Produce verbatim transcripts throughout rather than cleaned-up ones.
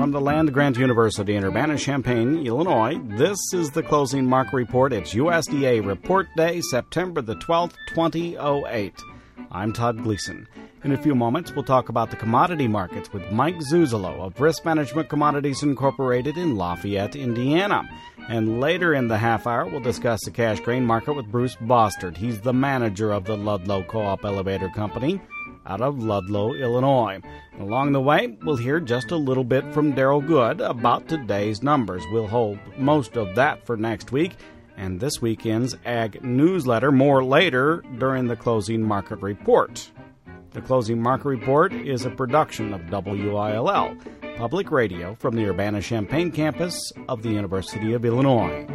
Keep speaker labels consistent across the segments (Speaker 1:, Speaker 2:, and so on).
Speaker 1: from the land-grant University in Urbana-Champaign, Illinois. This is the Closing Market Report. It's U S D A Report Day, September the twelfth, twenty oh eight. I'm Todd Gleason. In a few moments, we'll talk about the commodity markets with Mike Zuzolo of Risk Management Commodities Incorporated in Lafayette, Indiana. And later in the half hour, we'll discuss the cash grain market with Bruce Bostard. He's the manager of the Ludlow Co-op Elevator Company out of Ludlow, Illinois. Along the way, we'll hear just a little bit from Daryl Good about today's numbers. We'll hold most of that for next week and this weekend's Ag Newsletter more later during the Closing Market Report. The Closing Market Report is a production of W I L L, Public Radio from the Urbana-Champaign campus of the University of Illinois.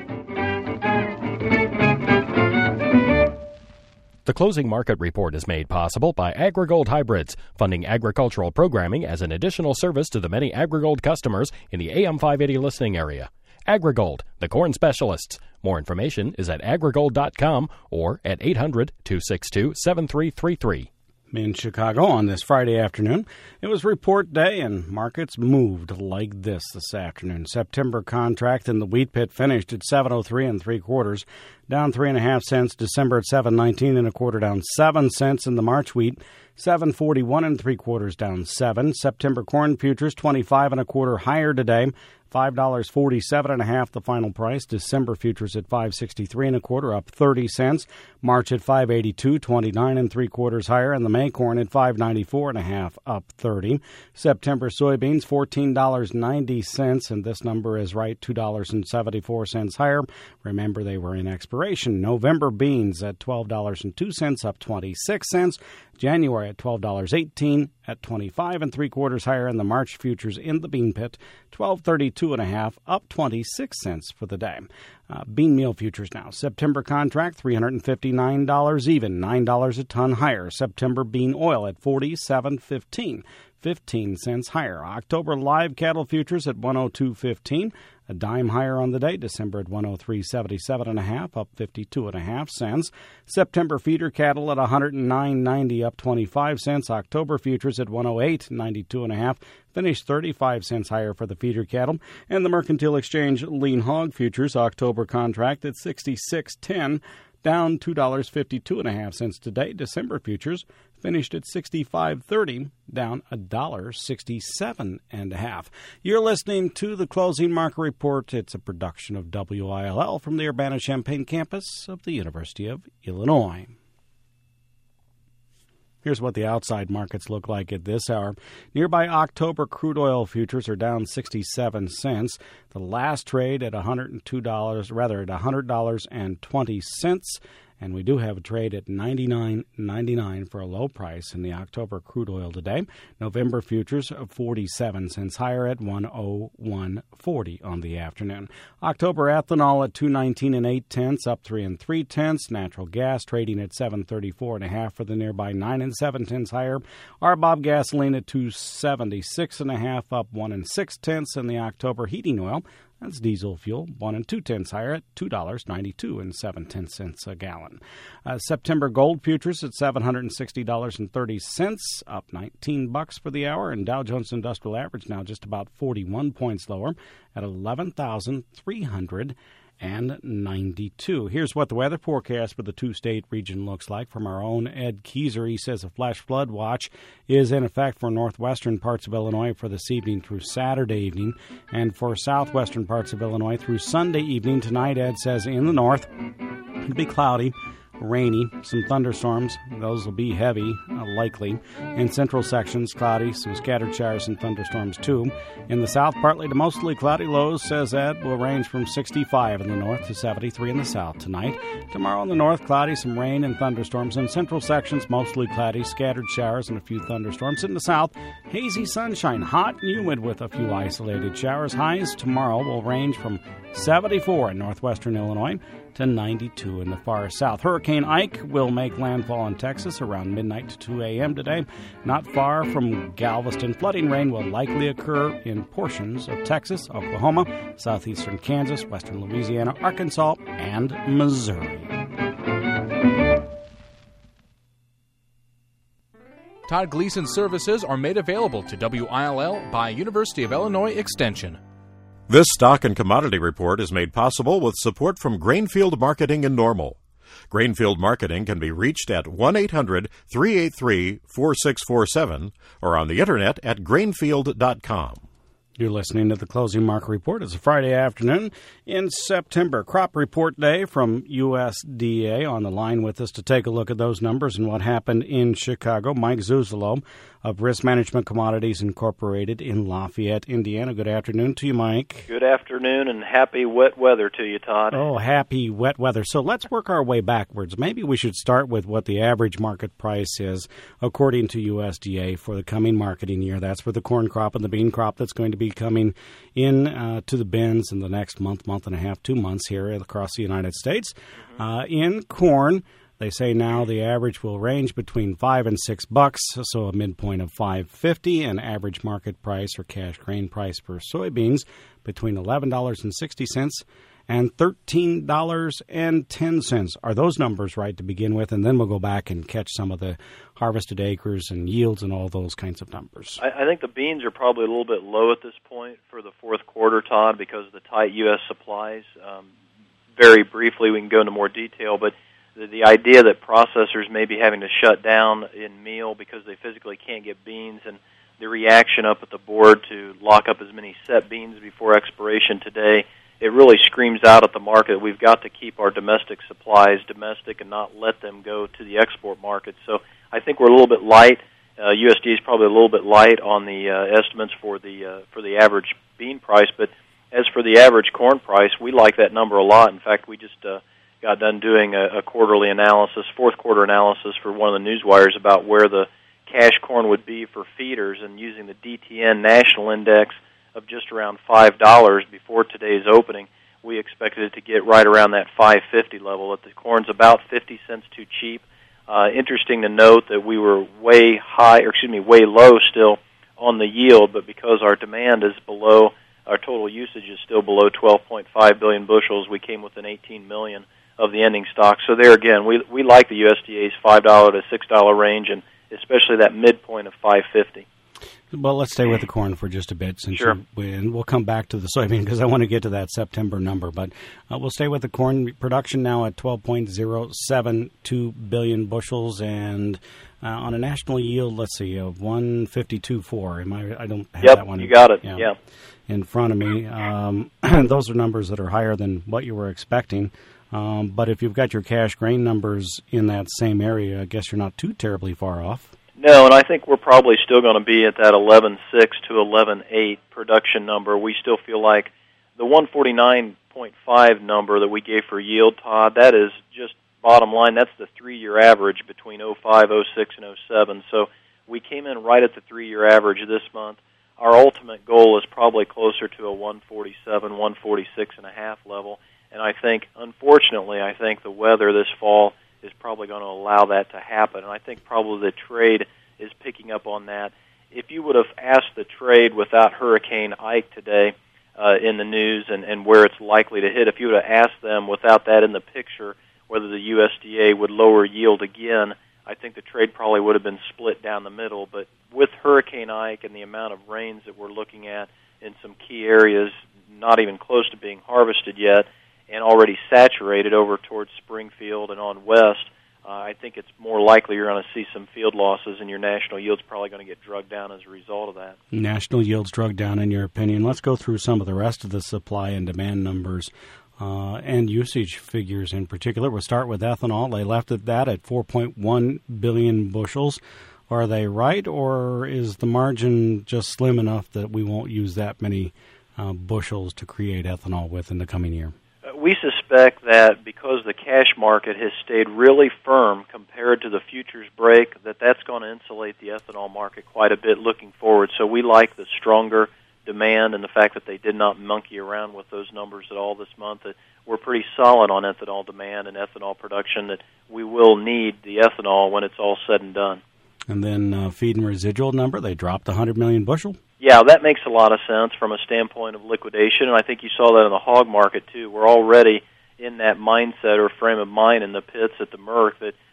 Speaker 2: The Closing Market Report is made possible by AgriGold Hybrids, funding agricultural programming as an additional service to the many AgriGold customers in the A M five eighty listening area. AgriGold, the corn specialists. More information is at agrigold dot com or at eight hundred, two six two, seven three three three.
Speaker 1: In Chicago on this Friday afternoon, it was report day and markets moved like this this afternoon. September contract in the wheat pit finished at seven oh three and three quarters, down three and a half cents. December at seven nineteen and a quarter, down seven cents. In the March wheat, seven forty-one and three quarters, down seven. September corn futures twenty-five and a quarter higher today, five dollars forty-seven and a half the final price. December futures at five sixty-three and a quarter, up thirty cents. March at five eighty-two, twenty-nine and three quarters higher, and the May corn at five ninety-four and a half, up thirty. September soybeans fourteen dollars and ninety cents, and this number is right, two dollars and seventy-four cents higher. Remember, they were in expiration. November beans at twelve dollars and two cents, up twenty-six cents. January at twelve dollars and eighteen cents, at twenty-five and three quarters higher, and the March futures in the bean pit twelve thirty-two and a half, up twenty-six cents for the day. Uh, bean meal futures now. September contract three hundred fifty-nine dollars even, nine dollars a ton higher. September bean oil at forty-seven fifteen, fifteen cents higher. October live cattle futures at one oh two fifteen, a dime higher on the day. December at one oh three seventy-seven and a half, up fifty-two and a half cents. September feeder cattle at one hundred nine ninety, up twenty-five cents. October futures at one oh eight ninety-two and a half, finished thirty-five cents higher for the feeder cattle. And the Mercantile Exchange lean hog futures October contract at sixty-six ten, down two dollars and fifty-two and a half cents today. December futures finished at sixty-five thirty, down one dollar and sixty-seven and a half. You're listening to the Closing Market Report. It's a production of W I L L from the Urbana-Champaign campus of the University of Illinois. Here's what the outside markets look like at this hour. Nearby October crude oil futures are down sixty-seven cents. The last trade at one hundred two dollars, rather at one hundred dollars and twenty cents. And we do have a trade at ninety-nine ninety-nine for a low price in the October crude oil today. November futures forty-seven cents higher at one oh one forty on the afternoon. October ethanol at two nineteen and eight tenths, up three and three tenths. Natural gas trading at seven thirty-four and a half for the nearby nine and seven tenths higher. R B O B gasoline at two seventy-six and a half, up one and six tenths. And the October heating oil, that's diesel fuel, one and two tenths higher at two dollars and ninety-two and seven tenths a gallon. Uh, September gold futures at seven hundred sixty dollars and thirty cents, up nineteen bucks for the hour, and Dow Jones Industrial Average now just about forty-one points lower at eleven thousand three hundred ninety-two. Here's what the weather forecast for the two-state region looks like from our own Ed Keyser. He says a flash flood watch is in effect for northwestern parts of Illinois for this evening through Saturday evening, and for southwestern parts of Illinois through Sunday evening. Tonight, Ed says, in the north, it'll be cloudy, rainy, some thunderstorms. Those will be heavy, uh, likely. In central sections, cloudy, some scattered showers and thunderstorms, too. In the south, partly to mostly cloudy. Lows, says Ed, will range from sixty-five in the north to seventy-three in the south tonight. Tomorrow in the north, cloudy, some rain and thunderstorms. In central sections, mostly cloudy, scattered showers and a few thunderstorms. In the south, hazy sunshine, hot and humid with a few isolated showers. Highs tomorrow will range from seventy-four in northwestern Illinois to ninety-two in the far south. Hurricane Ike will make landfall in Texas around midnight to two a.m. today. Not far from Galveston, flooding rain will likely occur in portions of Texas, Oklahoma, southeastern Kansas, western Louisiana, Arkansas, and Missouri.
Speaker 3: Todd Gleason services are made available to W I L L by University of Illinois Extension.
Speaker 4: This stock and commodity report is made possible with support from Grainfield Marketing in Normal. Grainfield Marketing can be reached at one eight hundred, three eight three, four six four seven or on the internet at grainfield dot com.
Speaker 1: You're listening to the Closing Market Report. It's a Friday afternoon in September. Crop Report Day from U S D A. On the line with us to take a look at those numbers and what happened in Chicago, Mike Zuzolo of Risk Management Commodities Incorporated in Lafayette, Indiana. Good afternoon to you, Mike.
Speaker 5: Good afternoon and happy wet weather to you, Todd.
Speaker 1: Oh, happy wet weather. So let's work our way backwards. Maybe we should start with what the average market price is according to U S D A for the coming marketing year. That's for the corn crop and the bean crop that's going to be coming in uh, to the bins in the next month, month and a half, two months here across the United States. Mm-hmm. Uh, in corn, they say now the average will range between five and six bucks, so a midpoint of five fifty, and average market price or cash grain price for soybeans between eleven dollars and sixty cents and thirteen dollars and ten cents. Are those numbers right to begin with? And then we'll go back and catch some of the harvested acres and yields and all those kinds of numbers.
Speaker 5: I, I think the beans are probably a little bit low at this point for the fourth quarter, Todd, because of the tight U S supplies. Um, very briefly, we can go into more detail, but the, the idea that processors may be having to shut down in meal because they physically can't get beans, and the reaction up at the board to lock up as many set beans before expiration today, it really screams out at the market. We've got to keep our domestic supplies domestic and not let them go to the export market. So I think we're a little bit light. Uh, U S D A is probably a little bit light on the uh, estimates for the uh, for the average bean price. But as for the average corn price, we like that number a lot. In fact, we just uh, got done doing a, a quarterly analysis, fourth quarter analysis for one of the news wires about where the cash corn would be for feeders, and using the D T N national index of just around five dollars before today's opening, we expected it to get right around that five fifty level. That the corn's about fifty cents too cheap. Uh, interesting to note that we were way high, or excuse me, way low still on the yield, but because our demand is below, our total usage is still below twelve point five billion bushels, we came within eighteen million of the ending stock. So there again, we we like the U S D A's five dollars to six dollars range, and especially that midpoint of five fifty.
Speaker 1: Well, let's stay with the corn for just a bit, since
Speaker 5: sure.
Speaker 1: we, and we'll come back to the soybean because I want to get to that September number. But uh, we'll stay with the corn production now at twelve point zero seven two billion bushels, and uh, on a national yield, let's see, of one fifty-two point four. Am I? I don't have
Speaker 5: yep,
Speaker 1: that one.
Speaker 5: You got it.
Speaker 1: Yeah,
Speaker 5: yeah.
Speaker 1: in front of me. Um, those are numbers that are higher than what you were expecting. Um, but if you've got your cash grain numbers in that same area, I guess you're not too terribly far off.
Speaker 5: No, and I think we're probably still going to be at that eleven six to eleven eight production number. We still feel like the one forty-nine point five number that we gave for yield, Todd, that is just bottom line. That's the three-year average between oh five, oh six, and oh seven. So we came in right at the three-year average this month. Our ultimate goal is probably closer to a one forty-seven, one forty-six and a half level. And I think, unfortunately, I think the weather this fall is probably going to allow that to happen. And I think probably the trade is picking up on that. If you would have asked the trade without Hurricane Ike today uh, in the news and, and where it's likely to hit, if you would have asked them without that in the picture whether the U S D A would lower yield again, I think the trade probably would have been split down the middle. But with Hurricane Ike and the amount of rains that we're looking at in some key areas, not even close to being harvested yet, and already saturated over towards Springfield and on west, uh, I think it's more likely you're going to see some field losses, and your national yield's probably going to get drugged down as a result of that.
Speaker 1: National yields drugged down, in your opinion. Let's go through some of the rest of the supply and demand numbers uh, and usage figures in particular. We'll start with ethanol. They left it that at four point one billion bushels. Are they right, or is the margin just slim enough that we won't use that many uh, bushels to create ethanol with in the coming year?
Speaker 5: We suspect that because the cash market has stayed really firm compared to the futures break, that that's going to insulate the ethanol market quite a bit looking forward. So we like the stronger demand and the fact that they did not monkey around with those numbers at all this month. That we're pretty solid on ethanol demand and ethanol production, that we will need the ethanol when it's all said and done.
Speaker 1: And then uh, feed and residual number, they dropped one hundred million bushel.
Speaker 5: Yeah, that makes a lot of sense from a standpoint of liquidation, and I think you saw that in the hog market, too. We're already in that mindset or frame of mind in the pits at the Merc that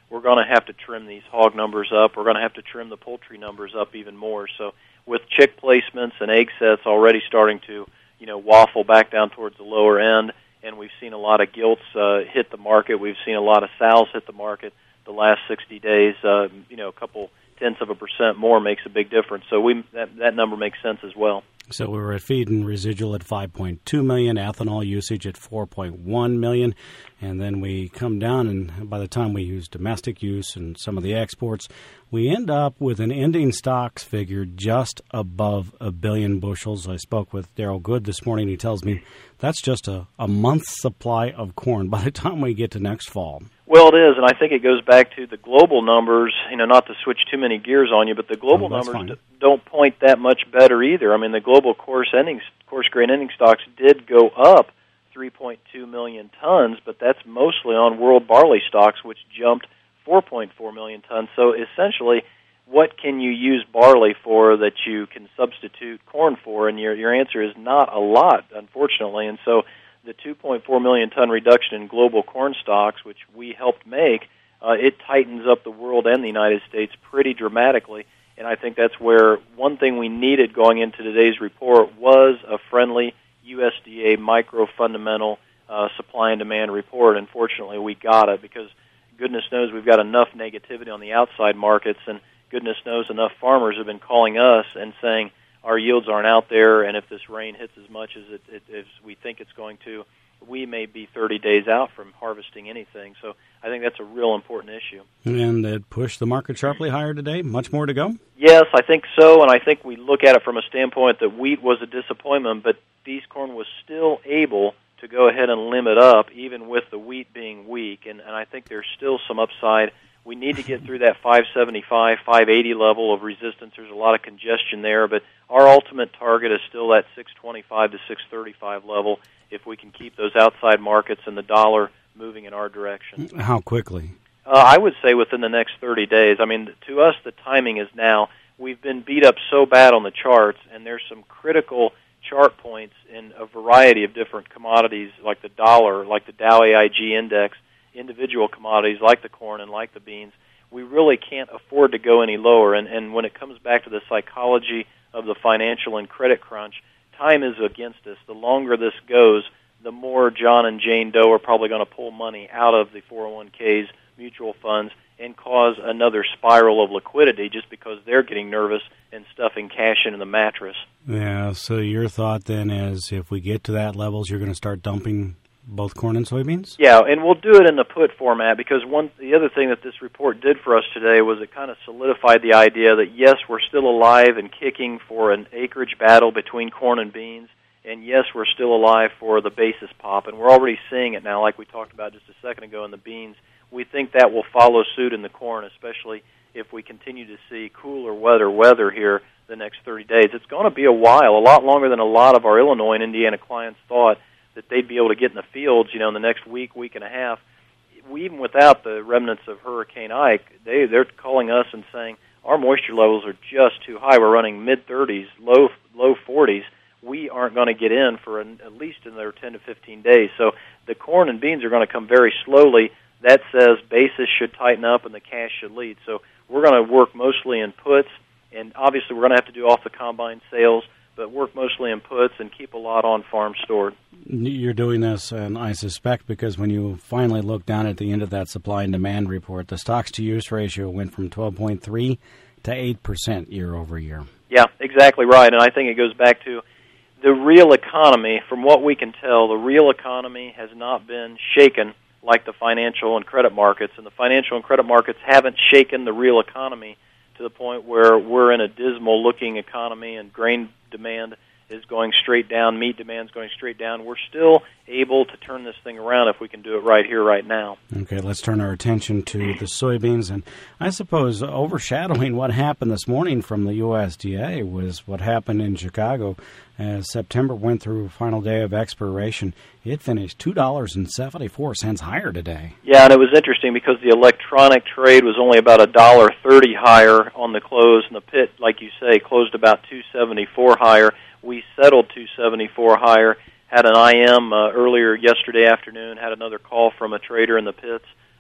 Speaker 5: we're going to have to trim these hog numbers up. We're going to have to trim the poultry numbers up even more. So with chick placements and egg sets already starting to, you know, waffle back down towards the lower end, and we've seen a lot of gilts uh, hit the market. We've seen a lot of sows hit the market the last sixty days. Uh, you know, a couple tenths of a percent more makes a big difference. So we that, that number makes sense as well.
Speaker 1: So we were at feed and residual at five point two million, ethanol usage at four point one million, and then we come down, and by the time we use domestic use and some of the exports, we end up with an ending stocks figure just above a billion bushels. I spoke with Daryl Good this morning. He tells me that's just a, a month's supply of corn by the time we get to next fall.
Speaker 5: Well, it is, and I think it goes back to the global numbers, you know, not to switch too many gears on you, but the global
Speaker 1: oh,
Speaker 5: numbers d- don't point that much better either. I mean, the global coarse ending, coarse grain ending stocks did go up three point two million tons, but that's mostly on world barley stocks, which jumped four point four million tons. So essentially, what can you use barley for that you can substitute corn for? And your, your answer is not a lot, unfortunately, and so the two point four million ton reduction in global corn stocks, which we helped make, uh, it tightens up the world and the United States pretty dramatically. And I think that's where one thing we needed going into today's report was a friendly U S D A micro-fundamental uh, supply and demand report. Unfortunately, we got it because goodness knows we've got enough negativity on the outside markets, and goodness knows enough farmers have been calling us and saying, our yields aren't out there, and if this rain hits as much as it, it as we think it's going to, we may be thirty days out from harvesting anything. So I think that's a real important issue.
Speaker 1: And it pushed the market sharply higher today? Much more to go?
Speaker 5: Yes, I think so, and I think we look at it from a standpoint that wheat was a disappointment, but beef corn was still able to go ahead and limit up, even with the wheat being weak, and, and I think there's still some upside. We need to get through that five seventy-five, five eighty level of resistance. There's a lot of congestion there, but our ultimate target is still that six twenty-five to six thirty-five level if we can keep those outside markets and the dollar moving in our direction.
Speaker 1: How quickly?
Speaker 5: Uh, I would say within the next thirty days. I mean, to us, the timing is now. We've been beat up so bad on the charts, and there's some critical chart points in a variety of different commodities, like the dollar, like the Dow A I G index, individual commodities like the corn and like the beans. We really can't afford to go any lower, and, and when it comes back to the psychology of the financial and credit crunch, time is against us. The longer this goes, the more John and Jane Doe are probably going to pull money out of the four oh one k's, mutual funds, and cause another spiral of liquidity just because they're getting nervous and stuffing cash into the mattress.
Speaker 1: Yeah, so your thought then is if we get to that levels, you're going to start dumping both corn and soybeans?
Speaker 5: Yeah, and we'll do it in the put format because one the other thing that this report did for us today was it kind of solidified the idea that, yes, we're still alive and kicking for an acreage battle between corn and beans, and yes, we're still alive for the basis pop, and we're already seeing it now, like we talked about just a second ago in the beans. We think that will follow suit in the corn, especially if we continue to see cooler weather weather here the next thirty days. It's going to be a while, a lot longer than a lot of our Illinois and Indiana clients thought that they'd be able to get in the fields, you know, in the next week, week and a half. We, even without the remnants of Hurricane Ike, they, they're calling us and saying, our moisture levels are just too high. We're running mid-thirties, low low forties. We aren't going to get in for an, at least another ten to fifteen days. So the corn and beans are going to come very slowly. That says basis should tighten up and the cash should lead. So we're going to work mostly in puts, and obviously we're going to have to do off the combine sales, but work mostly in puts and keep a lot on farm stored.
Speaker 1: You're doing this, and I suspect, because when you finally look down at the end of that supply and demand report, the stocks-to-use ratio went from twelve point three to eight percent year over year.
Speaker 5: Yeah, exactly right, and I think it goes back to the real economy. From what we can tell, the real economy has not been shaken like the financial and credit markets, and the financial and credit markets haven't shaken the real economy to the point where we're in a dismal-looking economy and grain demand is going straight down, meat demand is going straight down. We're still able to turn this thing around if we can do it right here, right now.
Speaker 1: Okay, let's turn our attention to the soybeans. And I suppose overshadowing what happened this morning from the U S D A was what happened in Chicago. As September went through final day of expiration, it finished two dollars and seventy-four cents higher today.
Speaker 5: Yeah, and it was interesting because the electronic trade was only about one dollar thirty higher on the close, and the pit, like you say, closed about two seventy-four higher. We settled two seventy-four higher, had an I M uh, earlier yesterday afternoon, had another call from a trader in the pits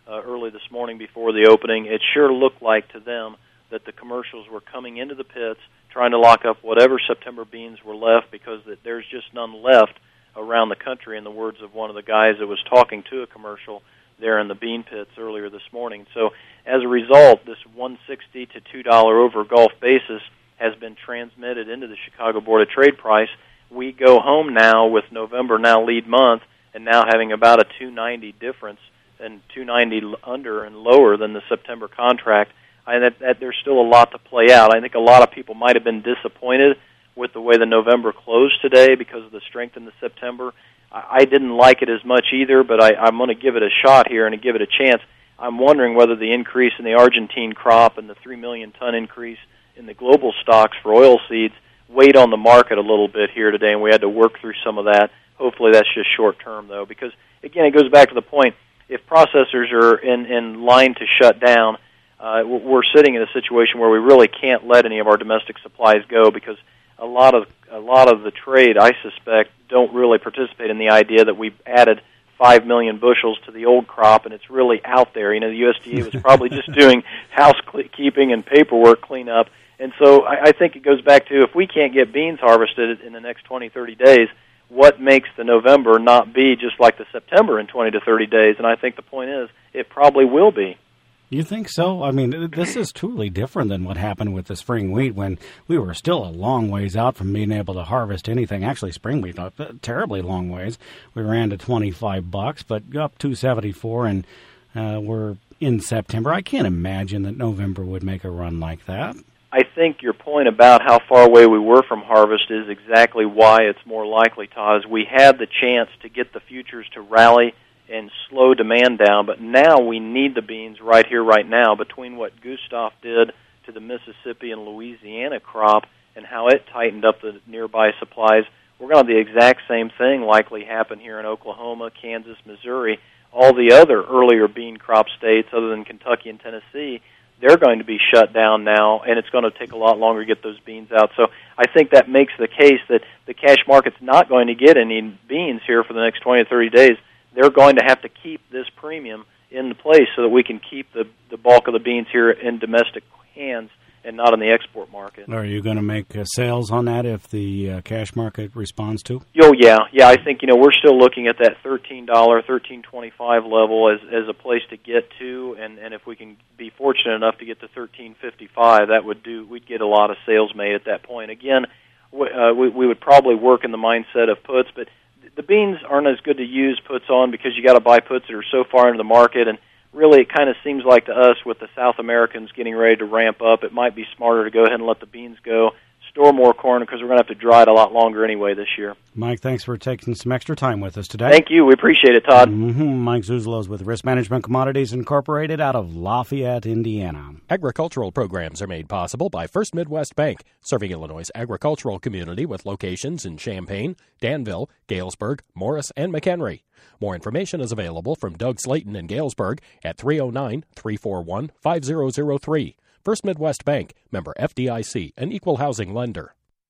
Speaker 5: uh, early this morning before the opening, it sure looked like to them that the commercials were coming into the pits, trying to lock up whatever September beans were left, because that there's just none left around the country, in the words of one of the guys that was talking to a commercial there in the bean pits earlier this morning. So as a result, this one sixty to two dollars over Gulf basis has been transmitted into the Chicago Board of Trade price. We go home now with November now lead month, and now having about a two ninety difference, and two ninety under and lower than the September contract. I that, that there's still a lot to play out. I think a lot of people might have been disappointed with the way the November closed today because of the strength in the September. I, I didn't like it as much either, but I, I'm going to give it a shot here and give it a chance. I'm wondering whether the increase in the Argentine crop and the three million ton increase in the global stocks for oilseeds weighed on the market a little bit here today, and we had to work through some of that. Hopefully that's just short term, though, because, again, it goes back to the point, if processors are in, in line to shut down, uh, we're sitting in a situation where we really can't let any of our domestic supplies go, because a lot of a lot of the trade, I suspect, don't really participate in the idea that we've added five million bushels to the old crop, and it's really out there. You know, the U S D A was probably just doing housekeeping and paperwork cleanup. And so I, I think it goes back to, if we can't get beans harvested in the next twenty, thirty days, what makes the November not be just like the September in twenty to thirty days? And I think the point is, it probably will be.
Speaker 1: You think so? I mean, this is truly different than what happened with the spring wheat, when we were still a long ways out from being able to harvest anything. Actually, spring wheat, not terribly long ways. We ran to twenty-five bucks, but up two seventy-four, and uh, we're in September. I can't imagine that November would make a run like that.
Speaker 5: I think your point about how far away we were from harvest is exactly why it's more likely, Todd, is we had the chance to get the futures to rally and slow demand down, but now we need the beans right here, right now. Between what Gustav did to the Mississippi and Louisiana crop and how it tightened up the nearby supplies, we're going to have the exact same thing likely happen here in Oklahoma, Kansas, Missouri. All the other earlier bean crop states, other than Kentucky and Tennessee, they're going to be shut down now, and it's going to take a lot longer to get those beans out. So I think that makes the case that the cash market's not going to get any beans here for the next twenty to thirty days. They're going to have to keep this premium in place so that we can keep the, the bulk of the beans here in domestic hands and not in the export market.
Speaker 1: Are you going to make uh, sales on that if the uh, cash market responds to?
Speaker 5: Oh, yeah. Yeah, I think, you know, we're still looking at that thirteen dollars, thirteen twenty-five level as as a place to get to, and, and if we can be fortunate enough to get to thirteen fifty-five, that would do, we'd get a lot of sales made at that point. Again, we, uh, we, we would probably work in the mindset of puts, but the beans aren't as good to use puts on because you got to buy puts that are so far into the market, and really it kind of seems like to us with the South Americans getting ready to ramp up, it might be smarter to go ahead and let the beans go, store more corn, because we're going to have to dry it a lot longer anyway this year.
Speaker 1: Mike, thanks for taking some extra time with us today.
Speaker 5: Thank you. We appreciate it, Todd.
Speaker 1: Mm-hmm. Mike Zuzolo is with Risk Management Commodities Incorporated out of Lafayette, Indiana.
Speaker 2: Agricultural programs are made possible by First Midwest Bank, serving Illinois' agricultural community with locations in Champaign, Danville, Galesburg, Morris, and McHenry. More information is available from Doug Slayton in Galesburg at three oh nine, three four one, five oh oh three. First Midwest Bank, member F D I C, an equal housing lender.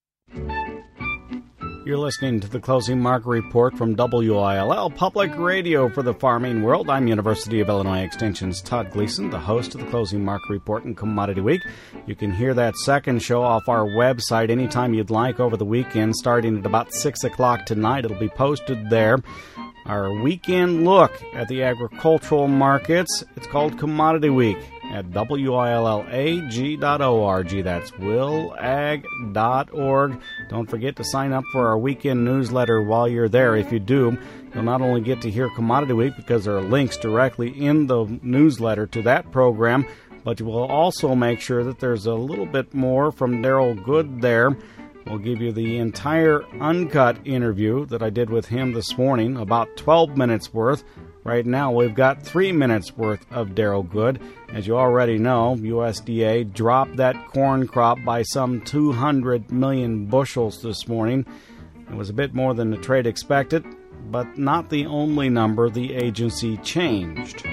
Speaker 1: You're listening to the Closing Market Report from W I L L Public Radio for the Farming World. I'm University of Illinois Extension's Todd Gleason, the host of the Closing Market Report and Commodity Week. You can hear that second show off our website anytime you'd like over the weekend, starting at about six o'clock tonight. It'll be posted there. Our weekend look at the agricultural markets. It's called Commodity Week at W I L L A G dot org. That's will ag dot org. Don't forget to sign up for our weekend newsletter while you're there. If you do, you'll not only get to hear Commodity Week because there are links directly in the newsletter to that program, but you will also make sure that there's a little bit more from Daryl Good there. We'll give you the entire uncut interview that I did with him this morning, about twelve minutes worth. Right now, we've got three minutes worth of Daryl Good. As you already know, U S D A dropped that corn crop by some two hundred million bushels this morning. It was a bit more than the trade expected, but not the only number the agency changed.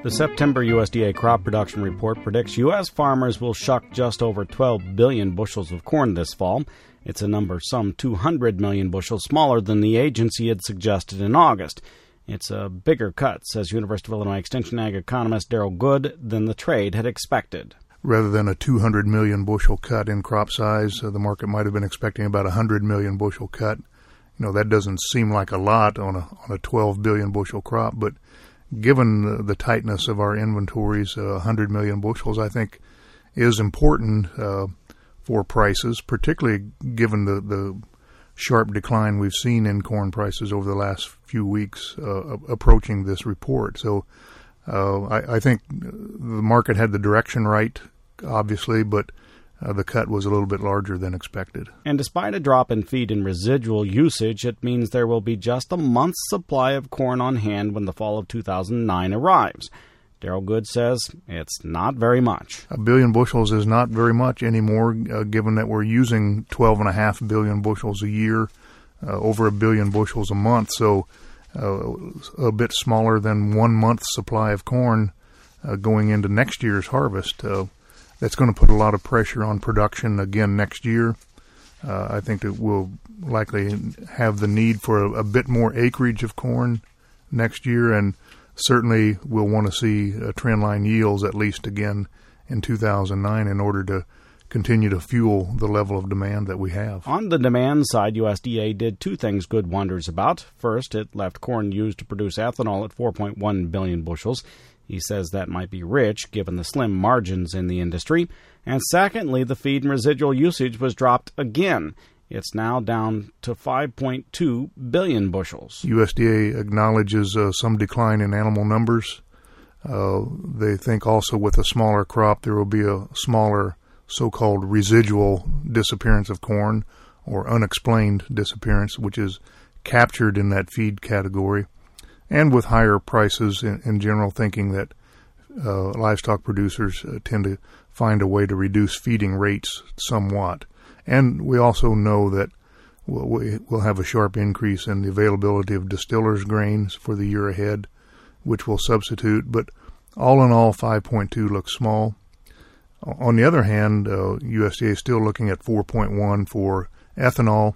Speaker 1: The September U S D A crop production report predicts U S farmers will shuck just over twelve billion bushels of corn this fall. It's a number some two hundred million bushels smaller than the agency had suggested in August. It's a bigger cut, says University of Illinois Extension Ag economist Darrell Good, than the trade had expected.
Speaker 6: Rather than a two hundred million bushel cut in crop size, uh, the market might have been expecting about a one hundred million bushel cut. You know, that doesn't seem like a lot on a on a twelve billion bushel crop, but given the, the tightness of our inventories, uh, one hundred million bushels, I think, is important uh, for prices, particularly given the, the sharp decline we've seen in corn prices over the last few weeks uh, approaching this report. So uh, I, I think the market had the direction right, obviously, but Uh, the cut was a little bit larger than expected.
Speaker 1: And despite a drop in feed and residual usage, it means there will be just a month's supply of corn on hand when the fall of two thousand nine arrives. Darrell Good says it's not very much.
Speaker 6: A billion bushels is not very much anymore, uh, given that we're using twelve and a half billion bushels a year, uh, over a billion bushels a month. So uh, a bit smaller than one month's supply of corn uh, going into next year's harvest. Uh, That's going to put a lot of pressure on production again next year. Uh, I think that we'll likely have the need for a, a bit more acreage of corn next year, and certainly we'll want to see uh, trendline yields at least again in two thousand nine in order to continue to fuel the level of demand that we have.
Speaker 1: On the demand side, U S D A did two things Good wonders about. First, it left corn used to produce ethanol at four point one billion bushels. He says that might be rich, given the slim margins in the industry. And secondly, the feed and residual usage was dropped again. It's now down to five point two billion bushels.
Speaker 6: U S D A acknowledges uh, some decline in animal numbers. Uh, they think also with a smaller crop there will be a smaller so-called residual disappearance of corn, or unexplained disappearance, which is captured in that feed category. And with higher prices in, in general, thinking that uh, livestock producers uh, tend to find a way to reduce feeding rates somewhat. And we also know that we'll, we'll have a sharp increase in the availability of distillers' grains for the year ahead, which will substitute. But all in all, five point two looks small. On the other hand, uh, U S D A is still looking at four point one for ethanol.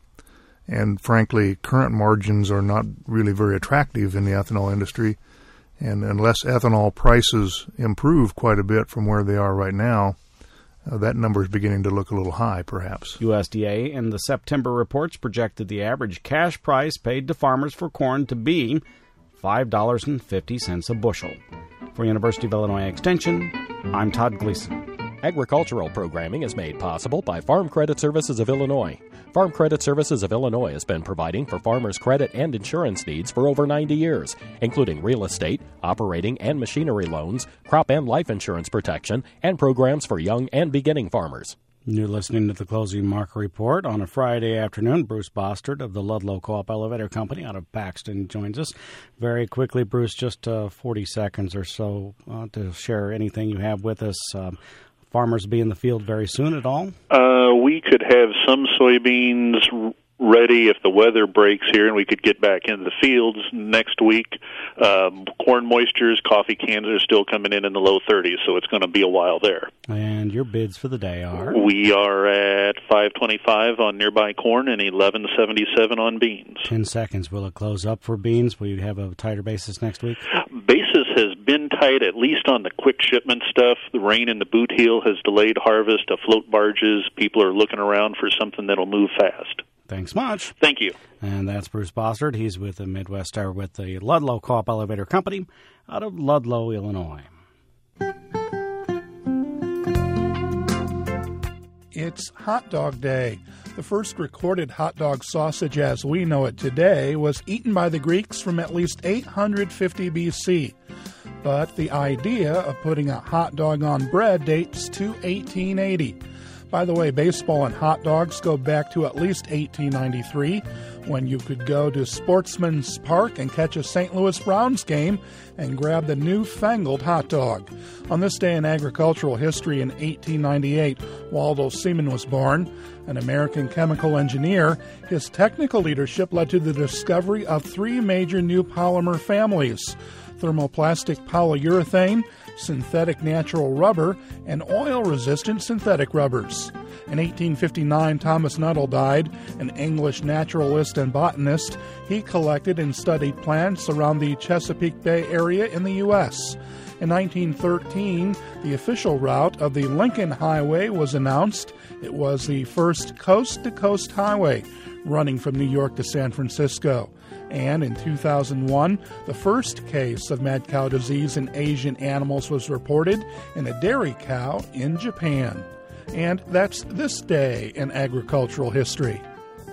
Speaker 6: And frankly, current margins are not really very attractive in the ethanol industry. And unless ethanol prices improve quite a bit from where they are right now, uh, that number is beginning to look a little high, perhaps.
Speaker 1: U S D A in the September reports projected the average cash price paid to farmers for corn to be five dollars and fifty cents a bushel. For University of Illinois Extension, I'm Todd Gleason.
Speaker 2: Agricultural programming is made possible by Farm Credit Services of Illinois. Farm Credit Services of Illinois has been providing for farmers' credit and insurance needs for over ninety years, including real estate, operating and machinery loans, crop and life insurance protection, and programs for young and beginning farmers.
Speaker 1: You're listening to the Closing Market Report on a Friday afternoon. Bruce Bostard of the Ludlow Co-op Elevator Company out of Paxton joins us. Very quickly, Bruce, just uh, forty seconds or so uh, to share anything you have with us. Um, farmers be in the field very soon at all?
Speaker 7: Uh, we could have some soybeans ready if the weather breaks here, and we could get back into the fields next week. Um, corn moistures, coffee cans are still coming in in the low thirties, so it's going to be a while there.
Speaker 1: And your bids for the day are?
Speaker 7: We are at five twenty-five on nearby corn and eleven seventy-seven on beans.
Speaker 1: Ten seconds. Will it close up for beans? Will you have a tighter basis next week?
Speaker 7: Basis has been tight, at least on the quick shipment stuff. The rain in the boot heel has delayed harvest. Afloat barges, people are looking around for something that'll move fast.
Speaker 1: Thanks much.
Speaker 7: Thank you.
Speaker 1: And that's Bruce Bostard. He's with the Midwest Star with the Ludlow Co-op Elevator Company out of Ludlow, Illinois.
Speaker 8: It's Hot Dog Day. The first recorded hot dog sausage as we know it today was eaten by the Greeks from at least eight hundred fifty B C. But the idea of putting a hot dog on bread dates to eighteen eighty. By the way, baseball and hot dogs go back to at least eighteen ninety-three, when you could go to Sportsman's Park and catch a Saint Louis Browns game and grab the newfangled hot dog. On this day in agricultural history in eighteen ninety-eight, Waldo Seaman was born. An American chemical engineer, his technical leadership led to the discovery of three major new polymer families. thermoplastic polyurethane, synthetic natural rubber, and oil-resistant synthetic rubbers. In eighteen fifty-nine, Thomas Nuttall died, an English naturalist and botanist. He collected and studied plants around the Chesapeake Bay area in the U S In nineteen thirteen, the official route of the Lincoln Highway was announced. It was the first coast-to-coast highway running from New York to San Francisco. And in two thousand one, the first case of mad cow disease in Asian animals was reported in a dairy cow in Japan. And that's this day in agricultural history.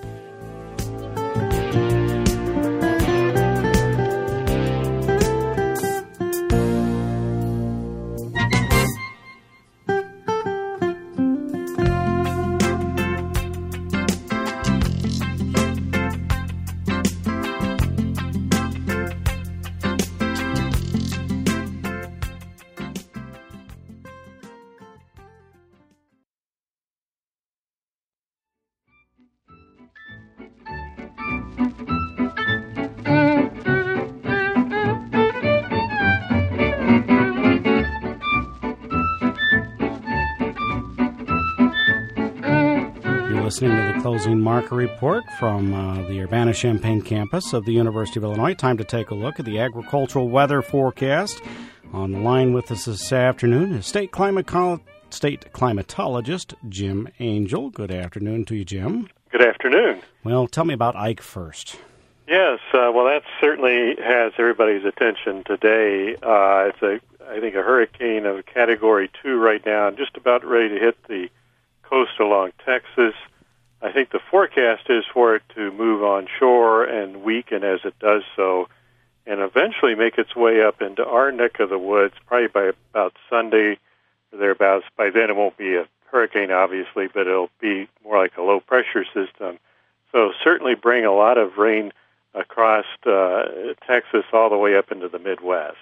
Speaker 8: Listening to the closing market report from uh, the Urbana-Champaign campus of the University of Illinois. Time to take a look at the agricultural weather forecast. On the line with us this afternoon is state, climato- state climatologist Jim Angel. Good afternoon to you, Jim.
Speaker 9: Good afternoon.
Speaker 1: Well, tell me about Ike first.
Speaker 9: Yes, uh, well, that certainly has everybody's attention today. Uh, it's, a, I think, a hurricane of Category two right now, and just about ready to hit the coast along Texas. I think the forecast is for it to move onshore and weaken as it does so, and eventually make its way up into our neck of the woods, probably by about Sunday or thereabouts. By then it won't be a hurricane, obviously, but it'll be more like a low-pressure system. So certainly bring a lot of rain across uh, Texas all the way up into the Midwest.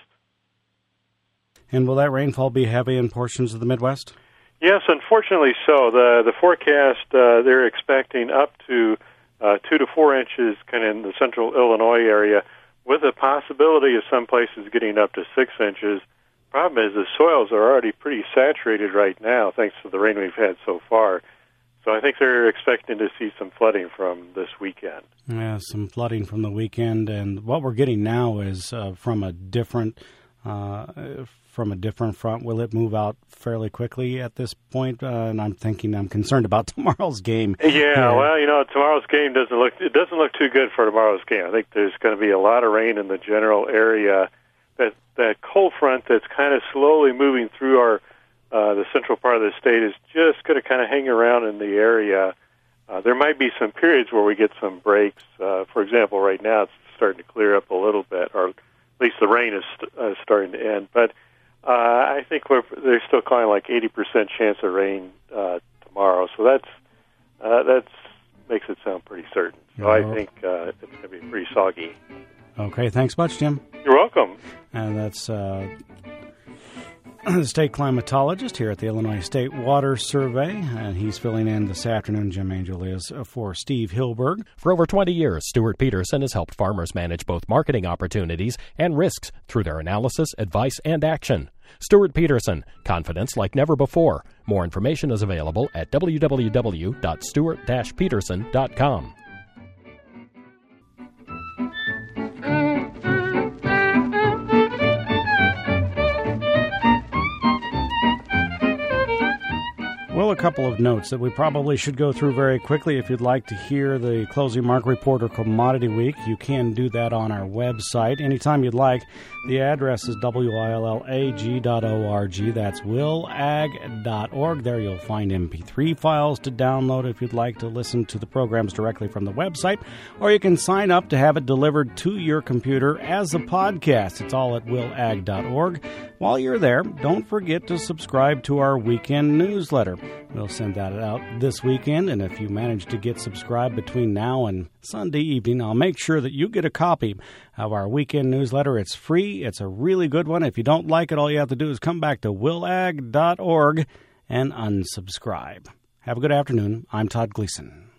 Speaker 1: And will that rainfall be heavy in portions of the Midwest?
Speaker 9: Yes, unfortunately so. The the forecast, uh, they're expecting up to uh, two to four inches kind of in the central Illinois area, with a possibility of some places getting up to six inches. Problem is the soils are already pretty saturated right now, thanks to the rain we've had so far. So I think they're expecting to see some flooding from this weekend.
Speaker 1: Yeah, some flooding from the weekend. And what we're getting now is uh, from a different uh, from a different front. Will it move out fairly quickly at this point? Uh, and I'm thinking, I'm concerned about tomorrow's game.
Speaker 9: Yeah,
Speaker 1: yeah,
Speaker 9: well, you know, tomorrow's game doesn't look it doesn't look too good for tomorrow's game. I think there's going to be a lot of rain in the general area. That that cold front that's kind of slowly moving through our uh, the central part of the state is just going to kind of hang around in the area. Uh, there might be some periods where we get some breaks. Uh, for example, right now it's starting to clear up a little bit, or at least the rain is st- uh, starting to end. But uh, I think we're, they're still calling like eighty percent chance of rain uh, tomorrow. So that's uh, that's makes it sound pretty certain. So I think uh, it's going to be pretty soggy.
Speaker 1: Okay, thanks much, Jim.
Speaker 9: You're welcome.
Speaker 1: And that's uh, the state climatologist here at the Illinois State Water Survey. And he's filling in this afternoon, Jim Angel is, for Steve Hilberg.
Speaker 2: For over twenty years, Stuart Peterson has helped farmers manage both marketing opportunities and risks through their analysis, advice, and action. Stuart Peterson, confidence like never before. More information is available at w w w dot stuart dash peterson dot com.
Speaker 1: Well, a couple of notes that we probably should go through very quickly. If you'd like to hear the closing market report or commodity week, you can do that on our website anytime you'd like. The address is w i l l a g dot org. That's will ag dot org. There you'll find M P three files to download if you'd like to listen to the programs directly from the website, or you can sign up to have it delivered to your computer as a podcast. It's all at will ag dot org. While you're there, don't forget to subscribe to our weekend newsletter. We'll send that out this weekend, and if you manage to get subscribed between now and Sunday evening, I'll make sure that you get a copy of our weekend newsletter. It's free. It's a really good one. If you don't like it, all you have to do is come back to will ag dot org and unsubscribe. Have a good afternoon. I'm Todd Gleason.